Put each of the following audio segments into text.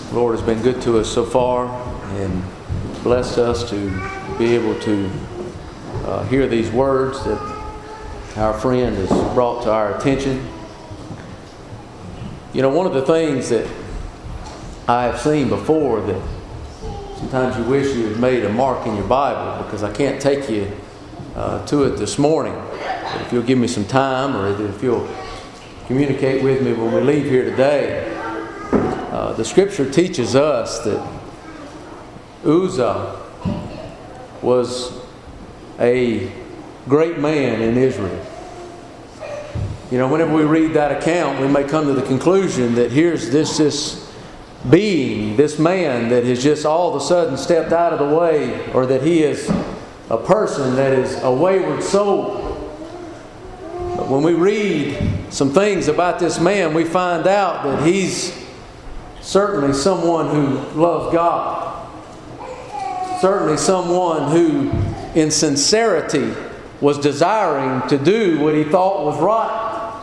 The Lord has been good to us so far and blessed us to be able to hear these words that our friend has brought to our attention. You know, one of the things that I have seen before that sometimes you wish you had made a mark in your Bible, because I can't take you to it this morning. But if you'll give me some time, or if you'll communicate with me when we leave here today, the Scripture teaches us that Uzzah was a great man in Israel. You know, whenever we read that account, we may come to the conclusion that here's this being, this man that has just all of a sudden stepped out of the way, or that he is a person that is a wayward soul. But when we read some things about this man, we find out that he's certainly someone who loves God. Certainly someone who, in sincerity, was desiring to do what he thought was right.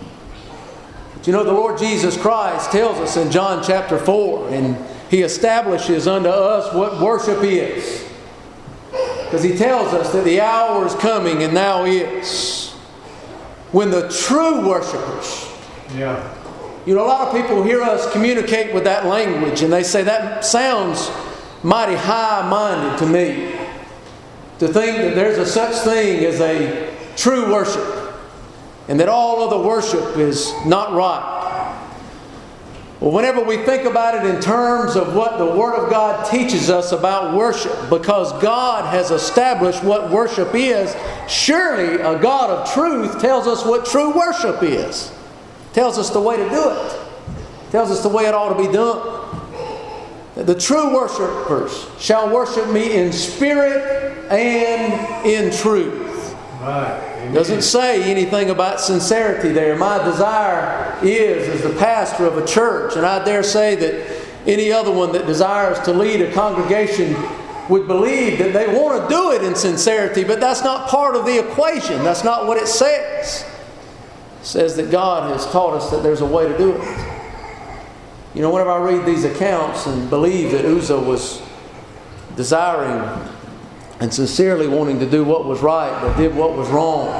But you know, the Lord Jesus Christ tells us in John chapter 4, and He establishes unto us what worship is. Because He tells us that the hour is coming, and now is, when the true worshipers. Yeah. You know, a lot of people hear us communicate with that language, and they say that sounds mighty high-minded to me. To think that there's a such thing as a true worship, and that all other worship is not right. Well, whenever we think about it in terms of what the Word of God teaches us about worship, because God has established what worship is, surely a God of truth tells us what true worship is. Tells us the way to do it. Tells us the way it ought to be done. The true worshipers shall worship me in spirit and in truth. Right. Doesn't say anything about sincerity there. My desire is, as the pastor of a church, and I dare say that any other one that desires to lead a congregation would believe that they want to do it in sincerity, but that's not part of the equation. That's not what it says. It says that God has taught us that there's a way to do it. You know, whenever I read these accounts and believe that Uzzah was desiring and sincerely wanting to do what was right, but did what was wrong.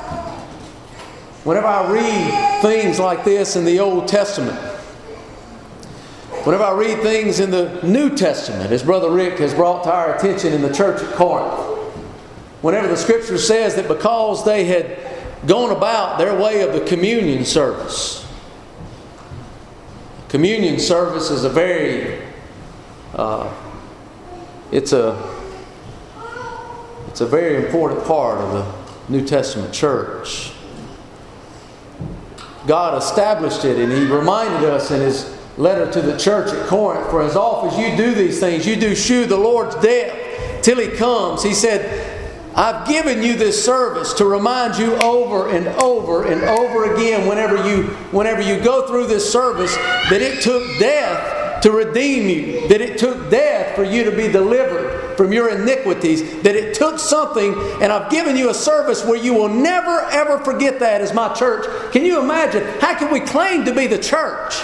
Whenever I read things like this in the Old Testament, whenever I read things in the New Testament, as Brother Rick has brought to our attention in the church at Corinth, whenever the Scripture says that because they had gone about their way of the communion service. Communion service is a very, it's a very important part of the New Testament church. God established it, and He reminded us in His letter to the church at Corinth, for as oft as you do these things, you do shew the Lord's death till He comes. He said, I've given you this service to remind you over and over and over again whenever you go through this service that it took death to redeem you, that it took death for you to be delivered from your iniquities, that it took something, and I've given you a service where you will never ever forget that as my church. Can you imagine? How can we claim to be the church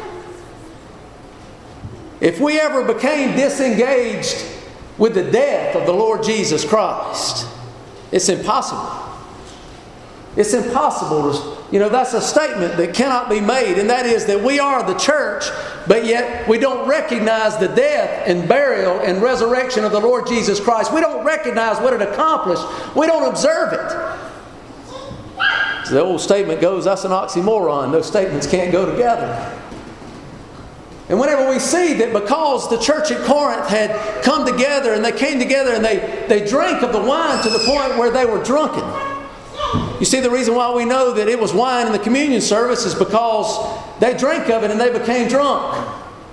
if we ever became disengaged with the death of the Lord Jesus Christ? It's impossible. It's impossible. That's a statement that cannot be made, and that is that we are the church, but yet we don't recognize the death and burial and resurrection of the Lord Jesus Christ. We don't recognize what it accomplished. We don't observe it. So the old statement goes, that's an oxymoron. Those statements can't go together. And whenever we see that because the church at Corinth had come together and they came together and they drank of the wine to the point where they were drunken. You see, the reason why we know that it was wine in the communion service is because they drank of it and they became drunk.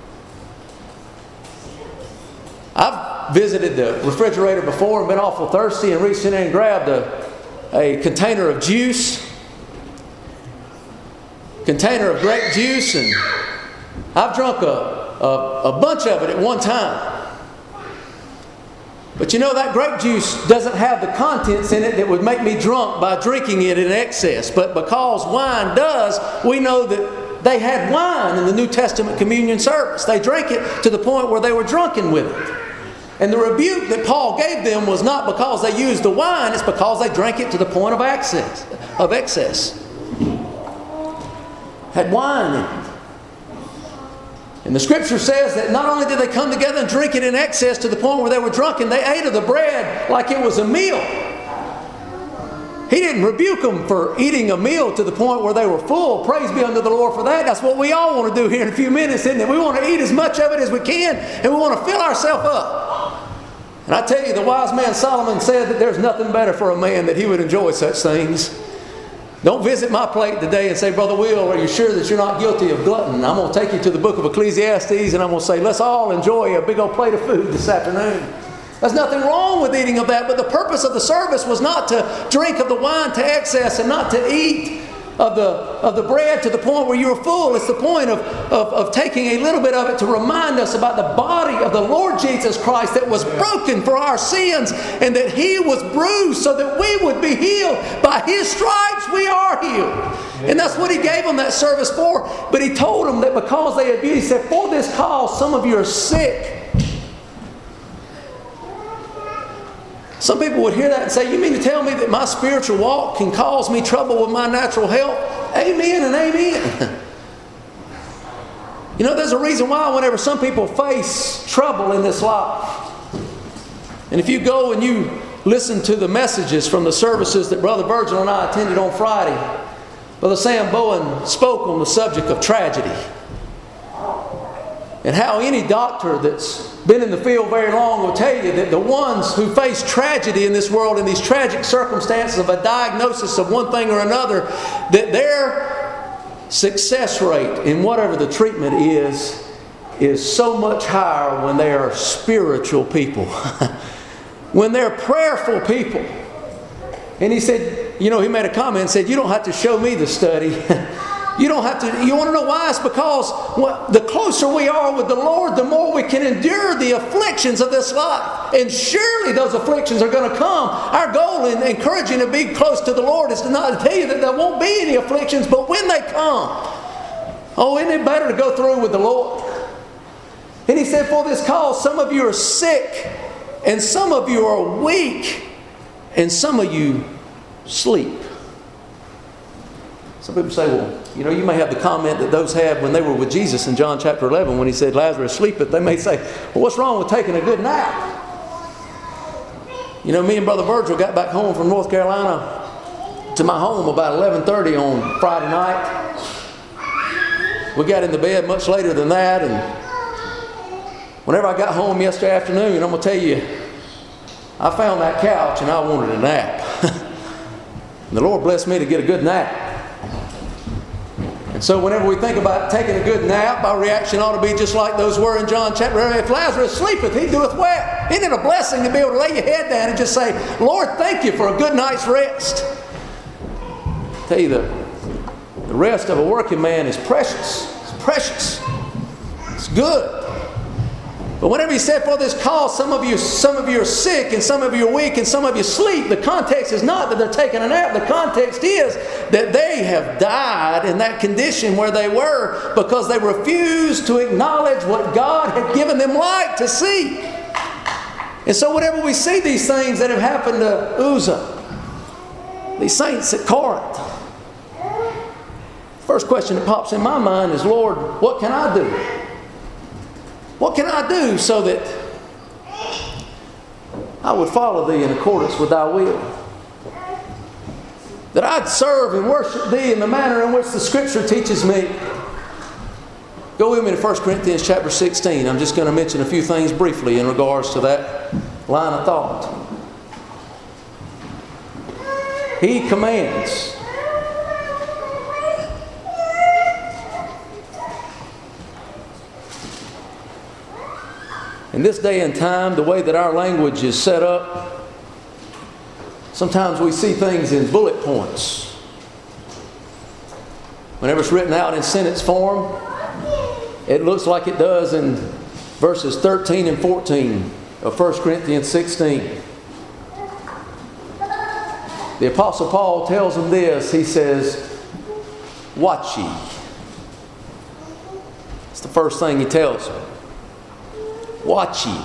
I've visited the refrigerator before and been awful thirsty and reached in there and grabbed a container of juice. Container of grape juice, and I've drunk a bunch of it at one time. But you know, that grape juice doesn't have the contents in it that would make me drunk by drinking it in excess. But because wine does, we know that they had wine in the New Testament communion service. They drank it to the point where they were drunken with it. And the rebuke that Paul gave them was not because they used the wine, it's because they drank it to the point of excess. Had wine in it. And the Scripture says that not only did they come together and drink it in excess to the point where they were drunken, they ate of the bread like it was a meal. He didn't rebuke them for eating a meal to the point where they were full. Praise be unto the Lord for that. That's what we all want to do here in a few minutes, isn't it? We want to eat as much of it as we can, and we want to fill ourselves up. And I tell you, the wise man Solomon said that there's nothing better for a man that he would enjoy such things. Don't visit my plate today and say, Brother Will, are you sure that you're not guilty of glutton? I'm going to take you to the book of Ecclesiastes and I'm going to say, let's all enjoy a big old plate of food this afternoon. There's nothing wrong with eating of that, but the purpose of the service was not to drink of the wine to excess and not to eat of the bread to the point where you were full. It's the point of taking a little bit of it to remind us about the body of the Lord Jesus Christ that was broken for our sins and that He was bruised so that we would be healed. By His stripes we are healed. And that's what He gave them that service for. But He told them that because they abused, He said, for this cause some of you are sick. Some people would hear that and say, you mean to tell me that my spiritual walk can cause me trouble with my natural health? Amen and amen. You know, there's a reason why whenever some people face trouble in this life, and if you go and you listen to the messages from the services that Brother Virgil and I attended on Friday, Brother Sam Bowen spoke on the subject of tragedy. And how any doctor that's been in the field very long will tell you that the ones who face tragedy in this world, in these tragic circumstances of a diagnosis of one thing or another, that their success rate in whatever the treatment is so much higher when they are spiritual people. When they're prayerful people. And he said, you know, he made a comment and said, you don't have to show me the study. You don't have to. You want to know why? It's because the closer we are with the Lord, the more we can endure the afflictions of this life. And surely those afflictions are going to come. Our goal in encouraging to be close to the Lord is to not tell you that there won't be any afflictions, but when they come, oh, isn't it better to go through with the Lord? And he said, for this cause, some of you are sick, and some of you are weak, and some of you sleep. Some people say, well, you know, you may have the comment that those had when they were with Jesus in John chapter 11 when He said, Lazarus sleepeth. They may say, well, what's wrong with taking a good nap? You know, me and Brother Virgil got back home from North Carolina to my home about 11:30 on Friday night. We got into bed much later than that, and whenever I got home yesterday afternoon, I'm going to tell you, I found that couch and I wanted a nap. And the Lord blessed me to get a good nap. So whenever we think about taking a good nap, our reaction ought to be just like those were in John chapter 11. If Lazarus sleepeth, he doeth well. Isn't it a blessing to be able to lay your head down and just say, Lord, thank you for a good night's rest? I tell you, the rest of a working man is precious. It's precious. It's good. But whenever He said, for this cause, some of you are sick, and some of you are weak, and some of you sleep, the context is not that they're taking a nap. The context is that they have died in that condition where they were because they refused to acknowledge what God had given them light to see. And so whenever we see these things that have happened to Uzzah, these saints at Corinth, first question that pops in my mind is, Lord, what can I do? What can I do so that I would follow Thee in accordance with Thy will? That I'd serve and worship Thee in the manner in which the Scripture teaches me. Go with me to 1 Corinthians chapter 16. I'm just going to mention a few things briefly in regards to that line of thought. He commands. In this day and time, the way that our language is set up, sometimes we see things in bullet points. Whenever it's written out in sentence form, it looks like it does in verses 13 and 14 of 1 Corinthians 16. The Apostle Paul tells them this. He says, watch ye. the first thing he tells them. Watch ye.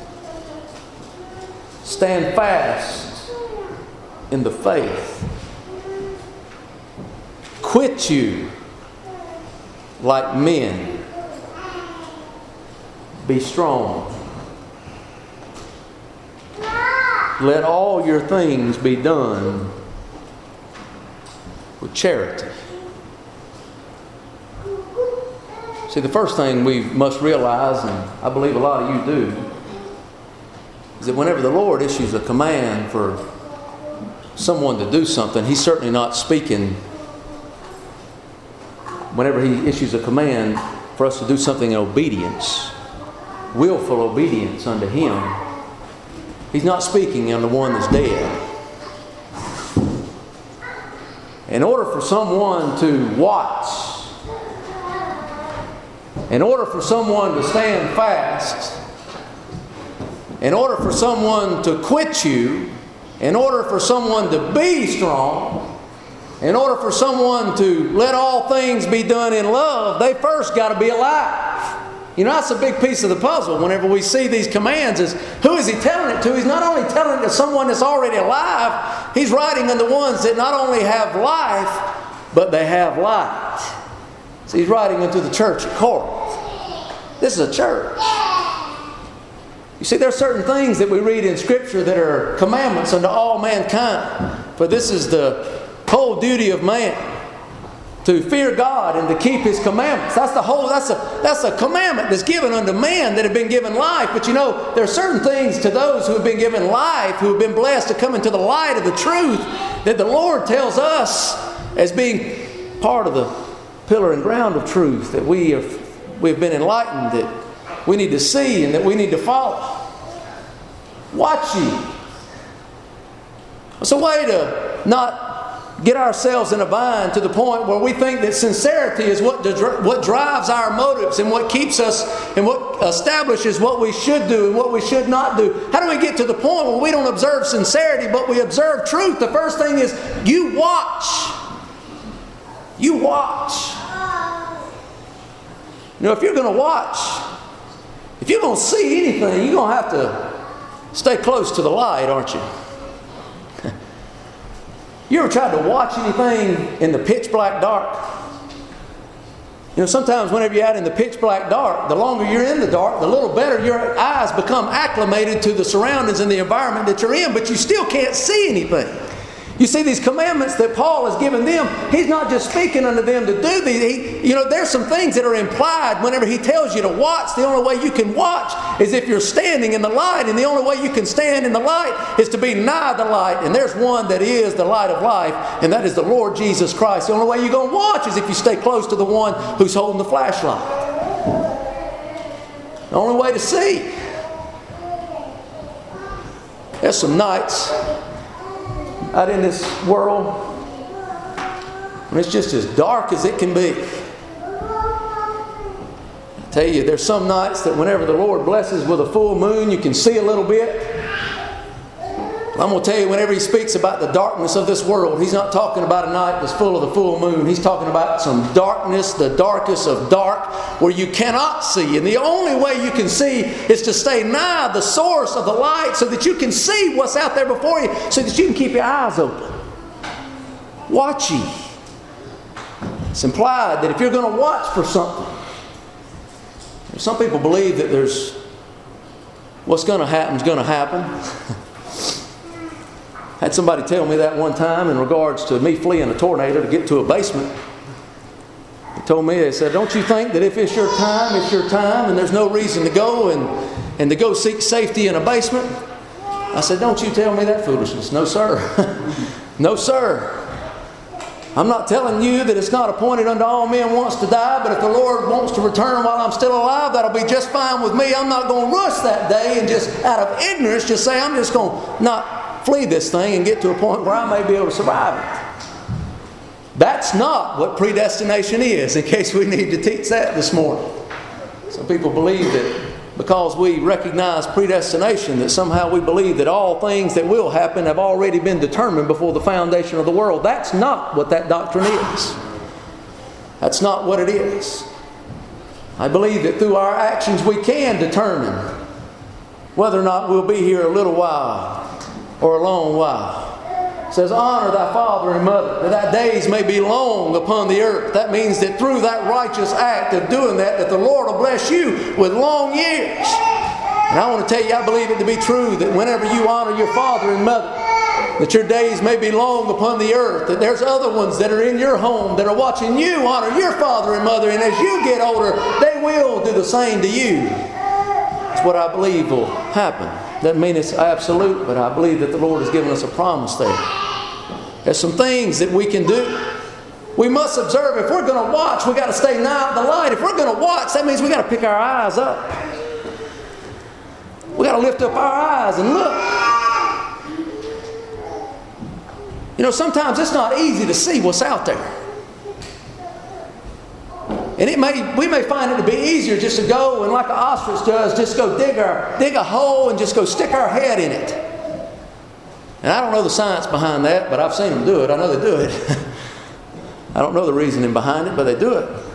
Stand fast in the faith. Quit you like men. Be strong. Let all your things be done with charity. See, the first thing we must realize, and I believe a lot of you do, is that whenever the Lord issues a command for someone to do something, He's certainly not speaking. Whenever He issues a command for us to do something in obedience, willful obedience unto Him, He's not speaking on the one that's dead. In order for someone to watch, in order for someone to stand fast, in order for someone to quit you, in order for someone to be strong, in order for someone to let all things be done in love, they first got to be alive. You know, that's a big piece of the puzzle whenever we see these commands is, who is He telling it to? He's not only telling it to someone that's already alive, He's writing on the ones that not only have life, but they have light. So He's writing into the church at Corinth. This is a church. You see, there are certain things that we read in Scripture that are commandments unto all mankind. For this is the whole duty of man, to fear God and to keep His commandments. That's a commandment that's given unto men that have been given life. But you know, there are certain things to those who have been given life, who have been blessed to come into the light of the truth, that the Lord tells us as being part of the pillar and ground of truth, that we've been enlightened, that we need to see and that we need to follow. Watch ye. It's a way to not get ourselves in a bind to the point where we think that sincerity is what drives our motives and what keeps us and what establishes what we should do and what we should not do. How do we get to the point where we don't observe sincerity but we observe truth? The first thing is you watch. You watch. You know, if you're going to watch, if you're going to see anything, you're going to have to stay close to the light, aren't you? You ever tried to watch anything in the pitch black dark? You know, sometimes whenever you're out in the pitch black dark, the longer you're in the dark, the little better your eyes become acclimated to the surroundings and the environment that you're in, but you still can't see anything. You see, these commandments that Paul has given them, he's not just speaking unto them to do these. You know, there's some things that are implied whenever he tells you to watch. The only way you can watch is if you're standing in the light. And the only way you can stand in the light is to be nigh the light. And there's one that is the light of life, and that is the Lord Jesus Christ. The only way you're going to watch is if you stay close to the one who's holding the flashlight. The only way to see. There's some nights out in this world, and it's just as dark as it can be. I tell you, there's some nights that whenever the Lord blesses with a full moon, you can see a little bit. I'm going to tell you, whenever He speaks about the darkness of this world, He's not talking about a night that's full of the full moon. He's talking about some darkness, the darkest of dark, where you cannot see. And the only way you can see is to stay nigh the source of the light so that you can see what's out there before you, so that you can keep your eyes open. Watch ye. It's implied that if you're going to watch for something, some people believe that there's what's going to happen is going to happen. I had somebody tell me that one time in regards to me fleeing a tornado to get to a basement. He told me, they said, don't you think that if it's your time, and there's no reason to go and to go seek safety in a basement? I said, don't you tell me that foolishness. No, sir. No, sir. I'm not telling you that it's not appointed unto all men once to die, but if the Lord wants to return while I'm still alive, that'll be just fine with me. I'm not going to rush that day and just out of ignorance just say I'm just going to not flee this thing and get to a point where I may be able to survive it. That's not what predestination is, in case we need to teach that this morning. Some people believe that because we recognize predestination, that somehow we believe that all things that will happen have already been determined before the foundation of the world. That's not what that doctrine is. That's not what it is. I believe that through our actions we can determine whether or not we'll be here a little while or a long while. It says, honor thy father and mother, that thy days may be long upon the earth. That means that through that righteous act of doing that the Lord will bless you with long years. And I want to tell you, I believe it to be true that whenever you honor your father and mother, that your days may be long upon the earth, that there's other ones that are in your home that are watching you honor your father and mother, and as you get older, they will do the same to you. That's what I believe will happen. Doesn't mean it's absolute, but I believe that the Lord has given us a promise there. There's some things that we can do. We must observe. If we're going to watch, we've got to stay nigh the light. If we're going to watch, that means we've got to pick our eyes up. We've got to lift up our eyes and look. You know, sometimes it's not easy to see what's out there. And we may find it to be easier just to go and like an ostrich does, just go dig a hole and just go stick our head in it. And I don't know the science behind that, but I've seen them do it. I know they do it. I don't know the reasoning behind it, but they do it.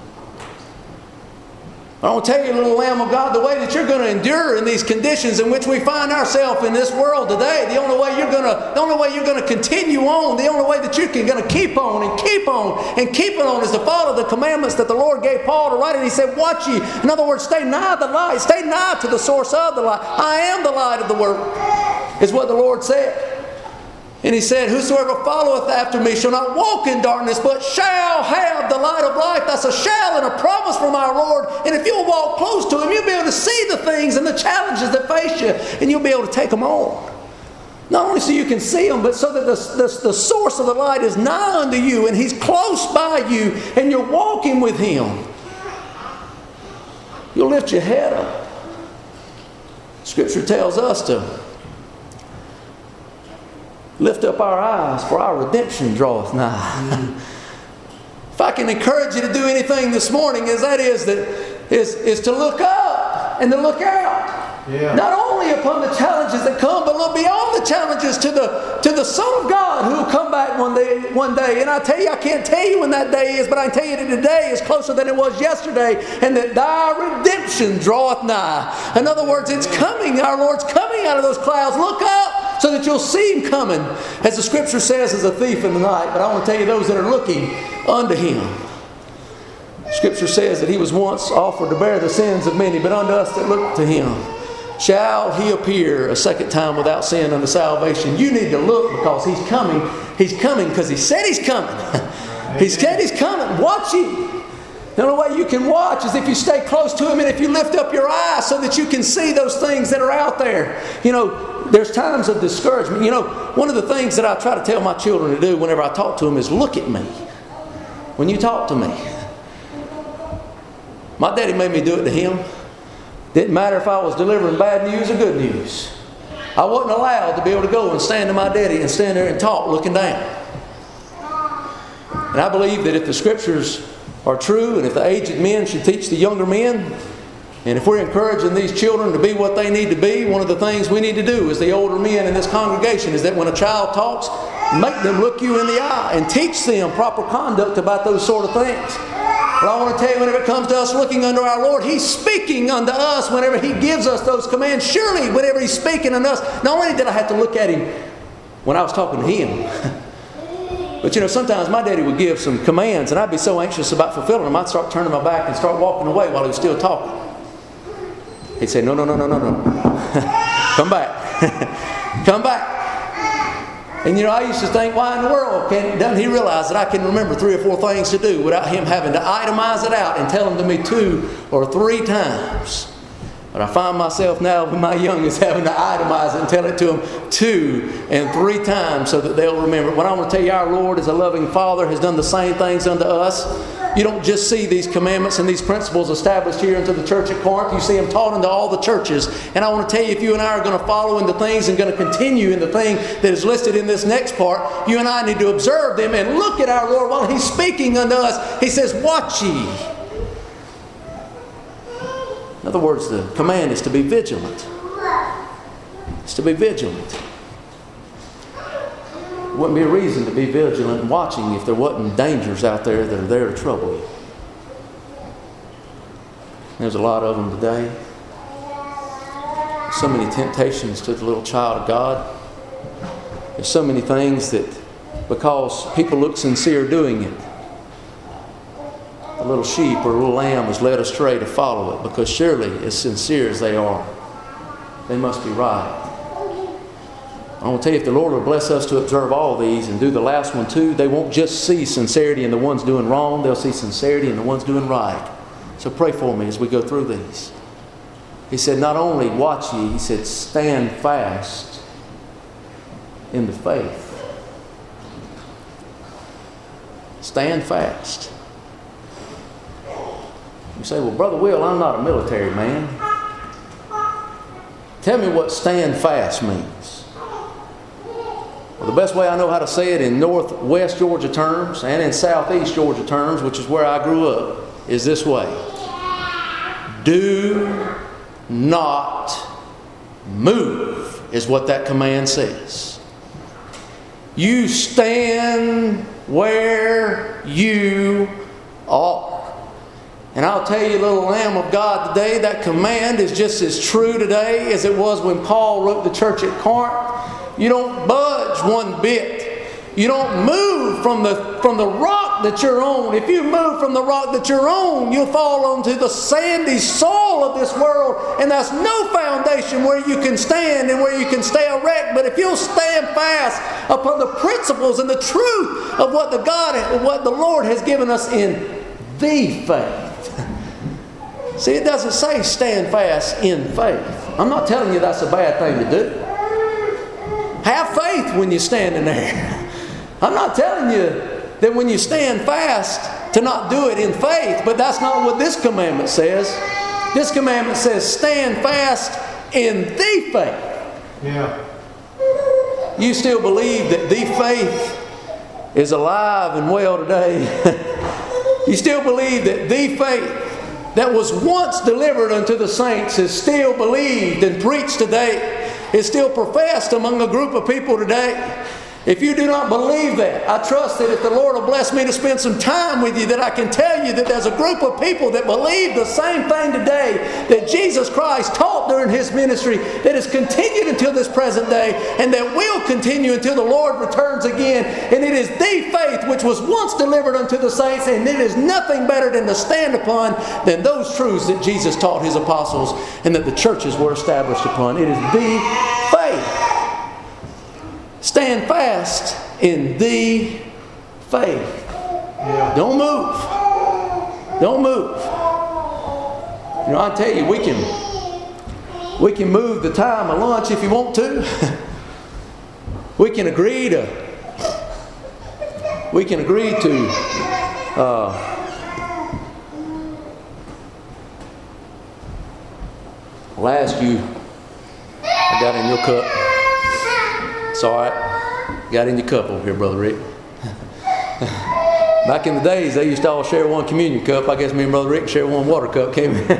I want to tell you, little Lamb of God, the way that you're going to endure in these conditions in which we find ourselves in this world today, the only way you're going to continue on, the only way that you're going to keep on and keep on and keep it on is to follow the commandments that the Lord gave Paul to write. And he said, watch ye. In other words, stay nigh the light. Stay nigh to the source of the light. I am the light of the world, is what the Lord said. And he said, whosoever followeth after me shall not walk in darkness, but shall have the light of life. That's a shall and a promise from our Lord. And if you'll walk close to Him, you'll be able to see the things and the challenges that face you, and you'll be able to take them on. Not only so you can see them, but so that the source of the light is nigh unto you, and He's close by you, and you're walking with Him. You'll lift your head up. Scripture tells us to lift up our eyes, for our redemption draweth nigh. If I can encourage you to do anything this morning, is to look up and to look out. Yeah. Not only upon the challenges that come, but look beyond the challenges to the Son of God who will come back one day. And I tell you, I can't tell you when that day is, but I can tell you that today is closer than it was yesterday, and that thy redemption draweth nigh. In other words, it's coming. Our Lord's coming out of those clouds. Look up, so that you'll see Him coming, as the Scripture says, as a thief in the night. But I want to tell you, those that are looking unto Him. Scripture says that He was once offered to bear the sins of many, but unto us that look to Him shall He appear a second time without sin unto salvation. You need to look, because He's coming. He's coming because He said He's coming. He said He's coming. Watch ye. The only way you can watch is if you stay close to Him and if you lift up your eyes so that you can see those things that are out there. You know, there's times of discouragement. You know, one of the things that I try to tell my children to do whenever I talk to them is look at me when you talk to me. My daddy made me do it to him. Didn't matter if I was delivering bad news or good news. I wasn't allowed to be able to go and stand to my daddy and stand there and talk looking down. And I believe that if the Scriptures are true, and if the aged men should teach the younger men, and if we're encouraging these children to be what they need to be, one of the things we need to do as the older men in this congregation is that when a child talks, make them look you in the eye and teach them proper conduct about those sort of things. But I want to tell you, whenever it comes to us looking unto our Lord, He's speaking unto us whenever He gives us those commands. Surely, whenever He's speaking unto us, not only did I have to look at Him when I was talking to Him, but you know, sometimes my daddy would give some commands and I'd be so anxious about fulfilling them, I'd start turning my back and start walking away while he was still talking. He'd say, no. Come back. Come back. And you know, I used to think, why in the world doesn't he realize that I can remember 3 or 4 things to do without him having to itemize it out and tell them to me 2 or 3 times? But I find myself now with my youngest having to itemize it and tell it to them 2 and 3 times so that they'll remember. When I want to tell you, our Lord, as a loving Father, has done the same things unto us. You don't just see these commandments and these principles established here into the church at Corinth. You see them taught into all the churches. And I want to tell you, if you and I are going to follow into things and going to continue in the thing that is listed in this next part, you and I need to observe them and look at our Lord while He's speaking unto us. He says, watch ye. In other words, the command is to be vigilant. It's to be vigilant. There wouldn't be a reason to be vigilant and watching if there wasn't dangers out there that are there to trouble you. There's a lot of them today. So many temptations to the little child of God. There's so many things that, because people look sincere doing it, a little sheep or a little lamb was led astray to follow it, because surely, as sincere as they are, they must be right. I want to tell you, if the Lord will bless us to observe all these and do the last one too, they won't just see sincerity in the ones doing wrong, they'll see sincerity in the ones doing right. So pray for me as we go through these. He said, not only watch ye, he said, stand fast in the faith. Stand fast. You say, well, Brother Will, I'm not a military man. Tell me what stand fast means. Well, the best way I know how to say it in northwest Georgia terms and in southeast Georgia terms, which is where I grew up, is this way. Do not move, is what that command says. You stand where you are. And I'll tell you, little Lamb of God, today that command is just as true today as it was when Paul wrote the church at Corinth. You don't budge one bit. You don't move from the rock that you're on. If you move from the rock that you're on, you'll fall onto the sandy soil of this world, and that's no foundation where you can stand and where you can stay erect. But if you'll stand fast upon the principles and the truth of what the Lord has given us in the faith. See, it doesn't say stand fast in faith. I'm not telling you that's a bad thing to do. Have faith when you're standing there. I'm not telling you that when you stand fast to not do it in faith, but that's not what this commandment says. This commandment says stand fast in the faith. Yeah. You still believe that the faith is alive and well today? You still believe that the faith that was once delivered unto the saints is still believed and preached today? Is still professed among a group of people today? If you do not believe that, I trust that if the Lord will bless me to spend some time with you, that I can tell you that there's a group of people that believe the same thing today that Jesus Christ taught during His ministry, that has continued until this present day, and that will continue until the Lord returns again. And it is the faith which was once delivered unto the saints, and it is nothing better than to stand upon than those truths that Jesus taught His apostles and that the churches were established upon. It is the faith. Stand fast in the faith. Yeah. Don't move. Don't move. You know, I tell you, we can move the time of lunch if you want to. We can agree to I'll ask you, I got in your cup. It's all right. Got in your cup over here, Brother Rick. Back in the days, they used to all share one communion cup. I guess me and Brother Rick share one water cup, can't we?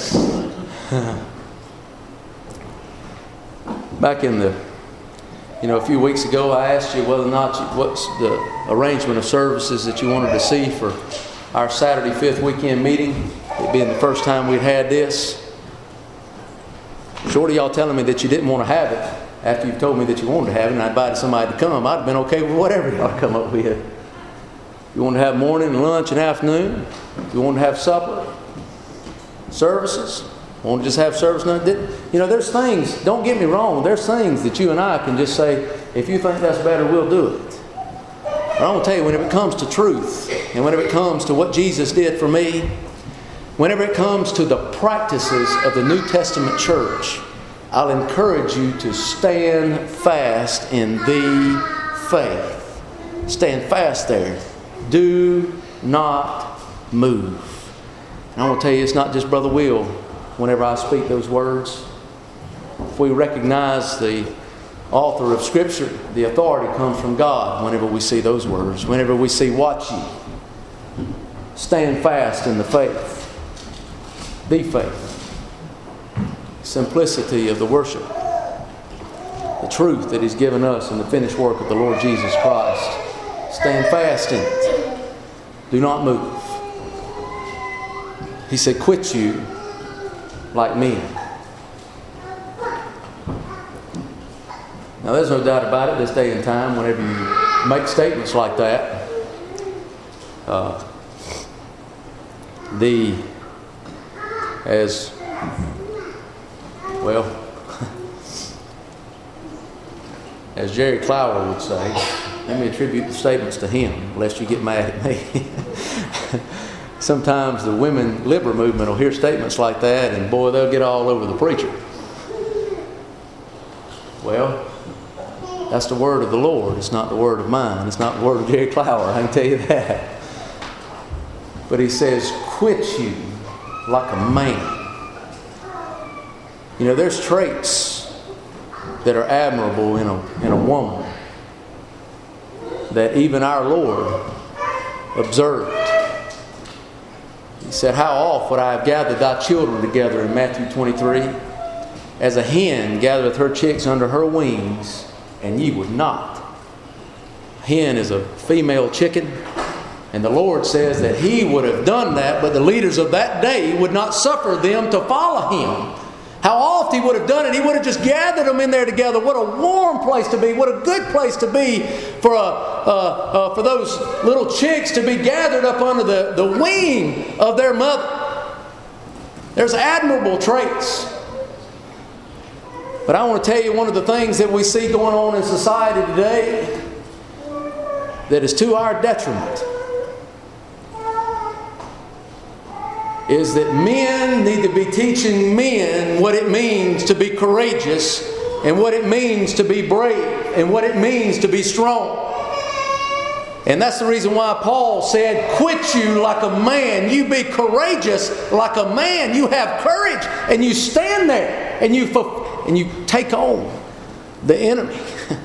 Back in a few weeks ago, I asked you whether or not what's the arrangement of services that you wanted to see for our Saturday 5th weekend meeting. It being the first time we'd had this. Short of y'all telling me that you didn't want to have it, after you told me that you wanted to have it and I invited somebody to come, I'd have been okay with whatever y'all come up with. You want to have morning, lunch, and afternoon? You want to have supper? Services? Want to just have service? You know, there's things, don't get me wrong, there's things that you and I can just say, if you think that's better, we'll do it. But I want to tell you, whenever it comes to truth, and whenever it comes to what Jesus did for me, whenever it comes to the practices of the New Testament church, I'll encourage you to stand fast in the faith. Stand fast there. Do not move. And I want to tell you, it's not just Brother Will whenever I speak those words. If we recognize the author of Scripture, the authority comes from God whenever we see those words. Whenever we see watch ye. Stand fast in the faith. The faith. Simplicity of the worship, the truth that He's given us in the finished work of the Lord Jesus Christ. Stand fast in it. Do not move. He said, quit you like men. Now, there's no doubt about it this day and time, whenever you make statements like that, as Jerry Clower would say, let me attribute the statements to him, lest you get mad at me. Sometimes the women liberal movement will hear statements like that, and boy, they'll get all over the preacher. Well, that's the word of the Lord. It's not the word of mine. It's not the word of Jerry Clower, I can tell you that. But he says, quit you like a man. You know, there's traits that are admirable in a woman that even our Lord observed. He said, how oft would I have gathered thy children together in Matthew 23, as a hen gathereth her chicks under her wings, and ye would not. A hen is a female chicken, and the Lord says that He would have done that, but the leaders of that day would not suffer them to follow Him. How oft He would have done it. He would have just gathered them in there together. What a warm place to be. What a good place to be for those little chicks to be gathered up under the wing of their mother. There's admirable traits. But I want to tell you one of the things that we see going on in society today that is to our detriment is that men need to be teaching men what it means to be courageous and what it means to be brave and what it means to be strong. And that's the reason why Paul said, quit you like a man. You be courageous like a man. You have courage and you stand there and you take on the enemy.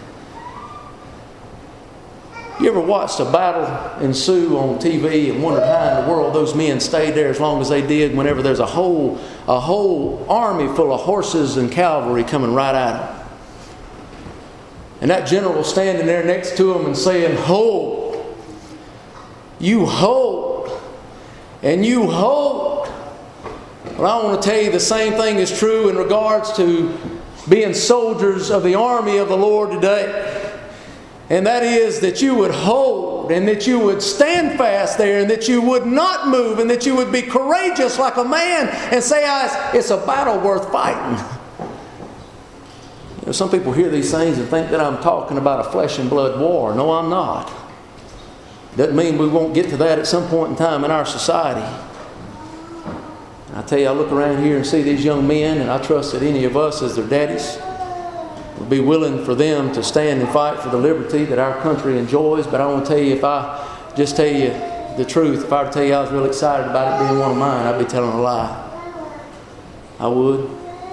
You ever watched a battle ensue on TV and wondered how in the world those men stayed there as long as they did whenever there's a whole army full of horses and cavalry coming right at them? And that general standing there next to them and saying, hold. You hold. And you hold. Well, I want to tell you the same thing is true in regards to being soldiers of the army of the Lord today. And that is that you would hold and that you would stand fast there and that you would not move and that you would be courageous like a man and say, it's a battle worth fighting. You know, some people hear these things and think that I'm talking about a flesh and blood war. No, I'm not. Doesn't mean we won't get to that at some point in time in our society. I tell you, I look around here and see these young men, and I trust that any of us as their daddies would be willing for them to stand and fight for the liberty that our country enjoys. But I want to tell you, if I just tell you the truth, if I were to tell you I was really excited about it being one of mine, I'd be telling a lie. I would.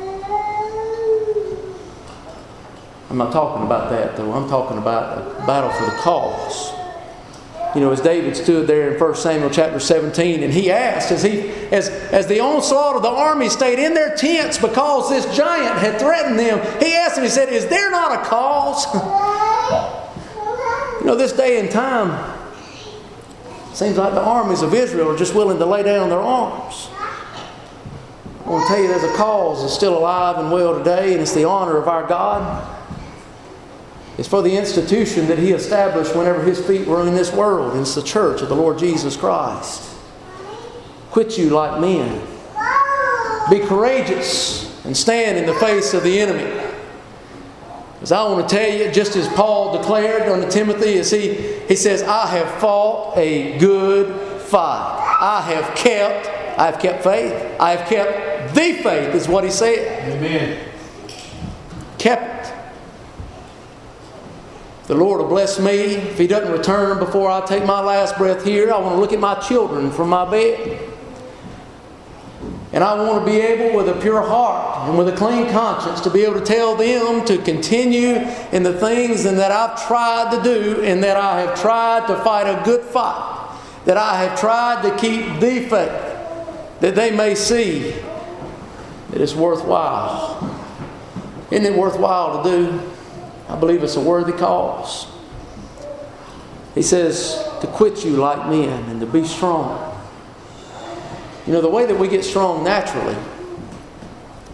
I'm not talking about that, though. I'm talking about a battle for the cause. You know, as David stood there in 1 Samuel chapter 17, and he asked, as the onslaught of the army stayed in their tents because this giant had threatened them, he asked him, he said, is there not a cause? You know, this day and time, it seems like the armies of Israel are just willing to lay down their arms. I want to tell you there's a cause that's still alive and well today, and it's the honor of our God. It's for the institution that He established whenever His feet were in this world. And it's the church of the Lord Jesus Christ. Quit you like men. Be courageous and stand in the face of the enemy. Because I want to tell you, just as Paul declared unto Timothy, as he says, I have fought a good fight. I have kept faith. I have kept the faith, is what he said. Amen. Kept it. The Lord will bless me if He doesn't return before I take my last breath here. I want to look at my children from my bed. And I want to be able, with a pure heart and with a clean conscience, to be able to tell them to continue in the things and that I've tried to do, and that I have tried to fight a good fight, that I have tried to keep the faith, that they may see that it's worthwhile. Isn't it worthwhile to do? I believe it's a worthy cause. He says to quit you like men and to be strong. You know, the way that we get strong naturally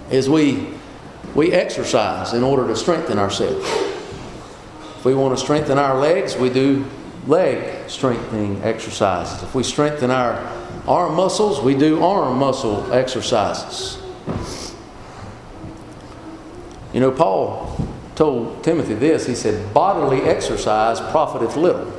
is we exercise in order to strengthen ourselves. If we want to strengthen our legs, we do leg strengthening exercises. If we strengthen our arm muscles, we do arm muscle exercises. You know, Paul told Timothy this. He said, bodily exercise profiteth little.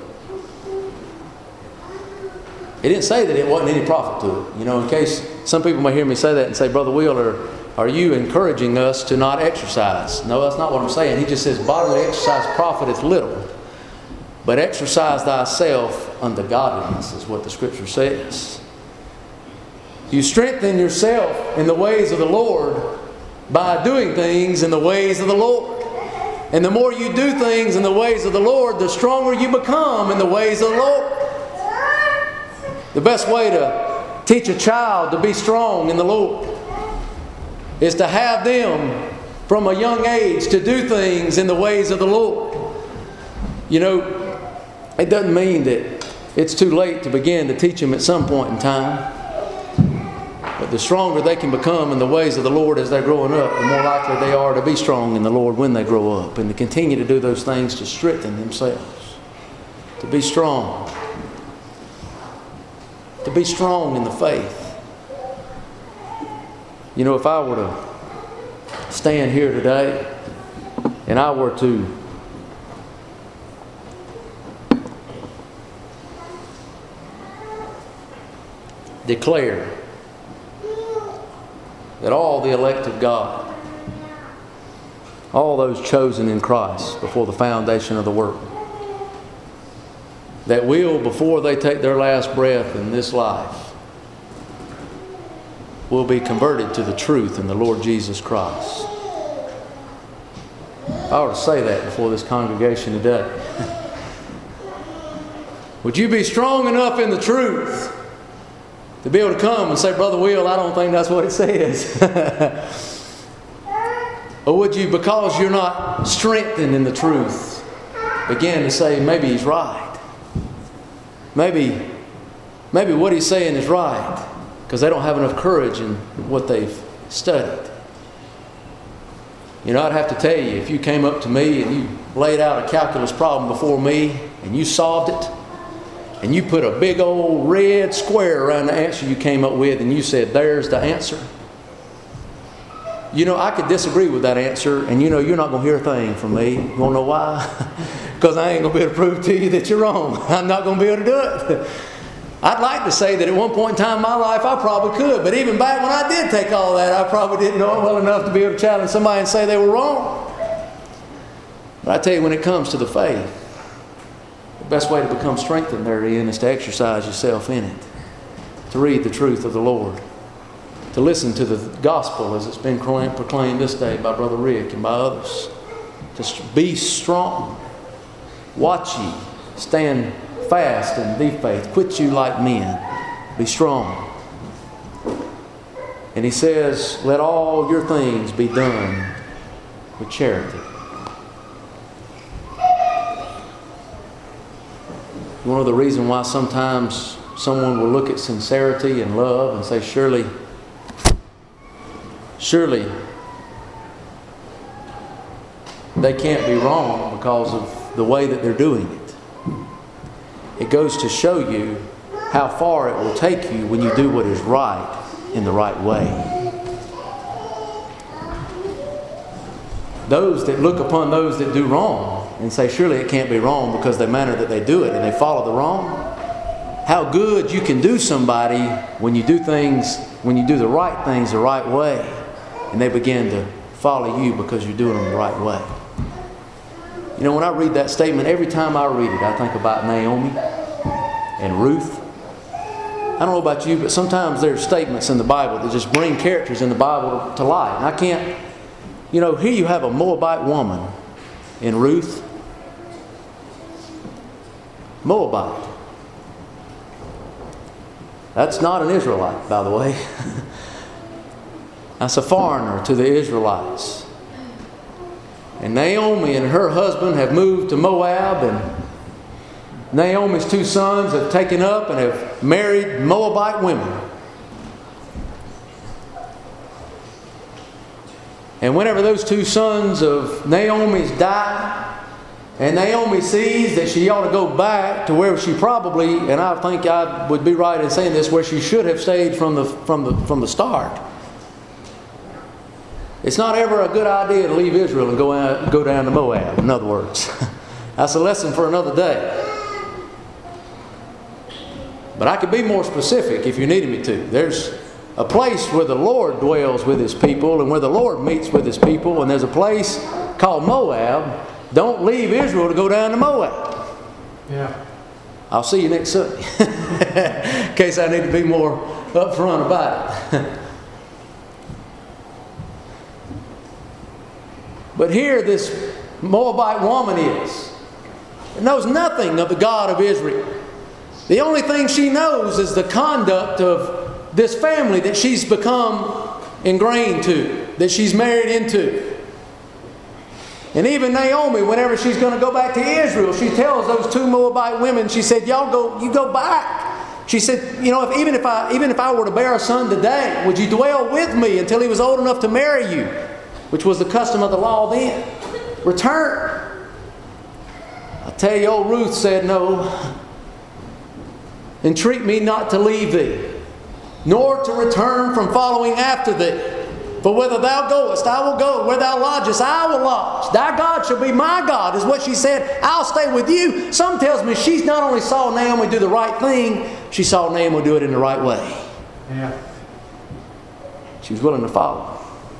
He didn't say that it wasn't any profit to it. You know, in case some people may hear me say that and say, Brother Will, are you encouraging us to not exercise? No, that's not what I'm saying. He just says bodily exercise profiteth little. But exercise thyself unto godliness is what the Scripture says. You strengthen yourself in the ways of the Lord by doing things in the ways of the Lord. And the more you do things in the ways of the Lord, the stronger you become in the ways of the Lord. The best way to teach a child to be strong in the Lord is to have them from a young age to do things in the ways of the Lord. You know, it doesn't mean that it's too late to begin to teach them at some point in time. But the stronger they can become in the ways of the Lord as they're growing up, the more likely they are to be strong in the Lord when they grow up, and to continue to do those things to strengthen themselves, to be strong. To be strong in the faith. You know, if I were to stand here today and I were to declare that all the elect of God, all those chosen in Christ before the foundation of the world, that will, before they take their last breath in this life, will be converted to the truth in the Lord Jesus Christ. I ought to say that before this congregation today. Would you be strong enough in the truth to be able to come and say, Brother Will, I don't think that's what it says? Or would you, because you're not strengthened in the truth, begin to say, maybe he's right? Maybe what he's saying is right, because they don't have enough courage in what they've studied. You know, I'd have to tell you, if you came up to me and you laid out a calculus problem before me and you solved it, and you put a big old red square around the answer you came up with and you said, there's the answer. You know, I could disagree with that answer, and you know you're not going to hear a thing from me. You want to know why? Because I ain't going to be able to prove to you that you're wrong. I'm not going to be able to do it. I'd like to say that at one point in time in my life I probably could, but even back when I did take all that, I probably didn't know it well enough to be able to challenge somebody and say they were wrong. But I tell you, when it comes to the faith, the best way to become strengthened therein is to exercise yourself in it, to read the truth of the Lord, to listen to the gospel as it's been proclaimed this day by Brother Rick and by others, to be strong. Watch ye, stand fast in the faith, quit you like men, be strong. And he says, let all your things be done with charity. One of the reasons why sometimes someone will look at sincerity and love and say, surely they can't be wrong because of the way that they're doing it. It goes to show you how far it will take you when you do what is right in the right way. Those that look upon those that do wrong and say, surely it can't be wrong because the manner that they do it and they follow the wrong. How good you can do somebody when you do things, when you do the right things the right way, and they begin to follow you because you're doing them the right way. You know, when I read that statement, every time I read it, I think about Naomi and Ruth. I don't know about you, but sometimes there's statements in the Bible that just bring characters in the Bible to light. And I can't, you know, here you have a Moabite woman in Ruth. Moabite. That's not an Israelite, by the way. That's a foreigner to the Israelites. And Naomi and her husband have moved to Moab, and Naomi's two sons have taken up and have married Moabite women. And whenever those two sons of Naomi's die, and Naomi sees that she ought to go back to where she probably, and I think I would be right in saying this, where she should have stayed from the start. It's not ever a good idea to leave Israel and go down to Moab, in other words. That's a lesson for another day. But I could be more specific if you needed me to. There's a place where the Lord dwells with His people and where the Lord meets with His people, and there's a place called Moab. Don't leave Israel to go down to Moab. Yeah. I'll see you next Sunday. In case I need to be more upfront about it. But here this Moabite woman is. Knows nothing of the God of Israel. The only thing she knows is the conduct of this family that she's become ingrained to, that she's married into. And even Naomi, whenever she's going to go back to Israel, she tells those two Moabite women, she said, you go back. She said, even if I were to bear a son today, would you dwell with me until he was old enough to marry you? Which was the custom of the law then. Return. I tell you, old Ruth said, no. Entreat me not to leave thee, nor to return from following after thee. For whither thou goest, I will go. Where thou lodgest, I will lodge. Thy God shall be my God, is what she said. I'll stay with you. Some tells me she not only saw Naomi do the right thing, she saw Naomi do it in the right way. Yeah. She was willing to follow.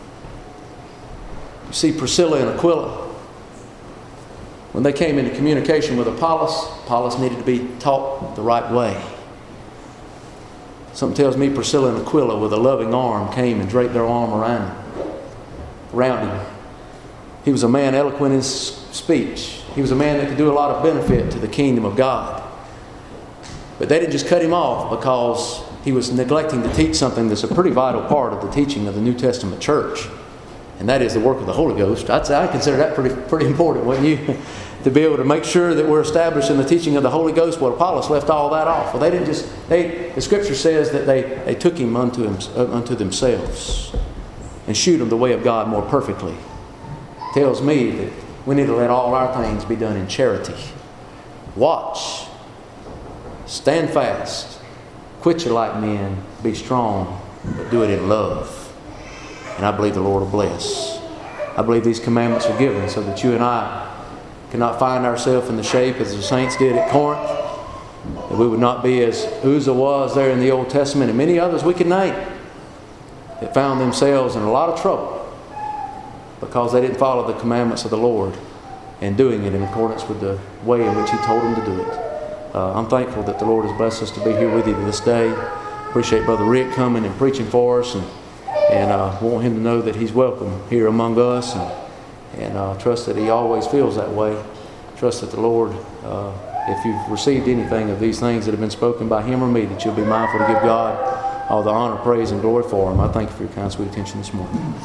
You see, Priscilla and Aquila, when they came into communication with Apollos needed to be taught the right way. Something tells me Priscilla and Aquila with a loving arm came and draped their arm around him. He was a man eloquent in speech. He was a man that could do a lot of benefit to the kingdom of God. But they didn't just cut him off because he was neglecting to teach something that's a pretty vital part of the teaching of the New Testament church. And that is the work of the Holy Ghost. I consider that pretty important, wouldn't you? To be able to make sure that we're establishing the teaching of the Holy Ghost. Well, Apollos left all that off. Well, they didn't just. The Scripture says that they took him unto themselves and shewed him the way of God more perfectly. It tells me that we need to let all our things be done in charity. Watch. Stand fast. Quit your like men. Be strong, but do it in love. And I believe the Lord will bless. I believe these commandments are given so that you and I cannot find ourselves in the shape as the saints did at Corinth. That we would not be as Uzzah was there in the Old Testament and many others we could name that found themselves in a lot of trouble because they didn't follow the commandments of the Lord and doing it in accordance with the way in which He told them to do it. I'm thankful that the Lord has blessed us to be here with you this day. Appreciate Brother Rick coming and preaching for us, and want him to know that he's welcome here among us, and trust that he always feels that way. Trust that the Lord, if you've received anything of these things that have been spoken by him or me, that you'll be mindful to give God all the honor, praise, and glory for him. I thank you for your kind, sweet attention this morning.